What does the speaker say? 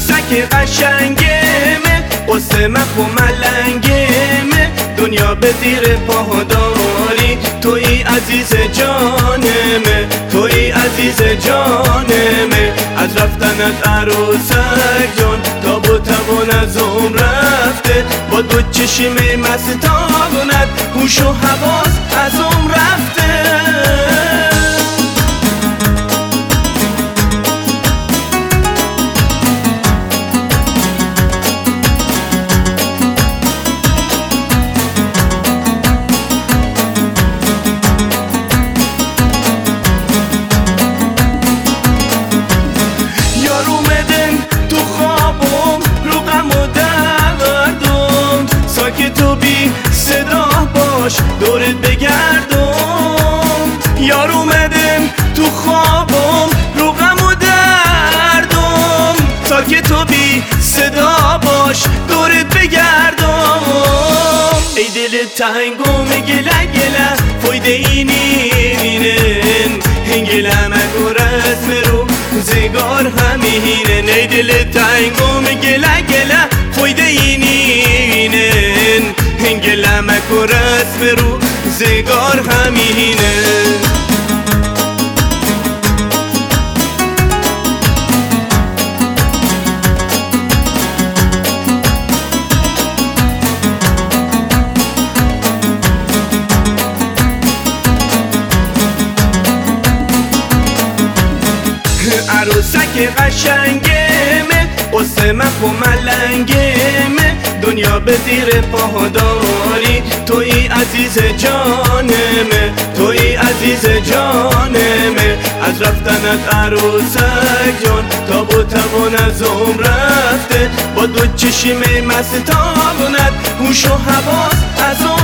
عروسک قشنگمه، قصه مخو ملنگمه، دنیا به زیر پا داری، توی عزیز جانمه، توی عزیز جانمه. از رفتنت عروسک جان تاب و توان از عمر رفته، با دو چشم مستانت هوش و حواس از عمر رفته. دورت بگردم، یار اومدم تو خوابم، رو غم و دردم، ساکت و بی صدا باش دورت بگردم. ای دل تنگم گله گله فایده اینین، گله مگو رسم رو زگار همینن. ای دل تنگم گله گله فایده اینین، گله مکو رسم رو زگار همینه. عروسک قشنگمه، قصه مخو ملنگمه، دنیا به زیر پا داری، توی عزیز جانمه، توی عزیز جانمه. از رفتنت عروسک جان تاب و توان از عمر رفته، با دو چشم مستانت هوش و حواس از عمر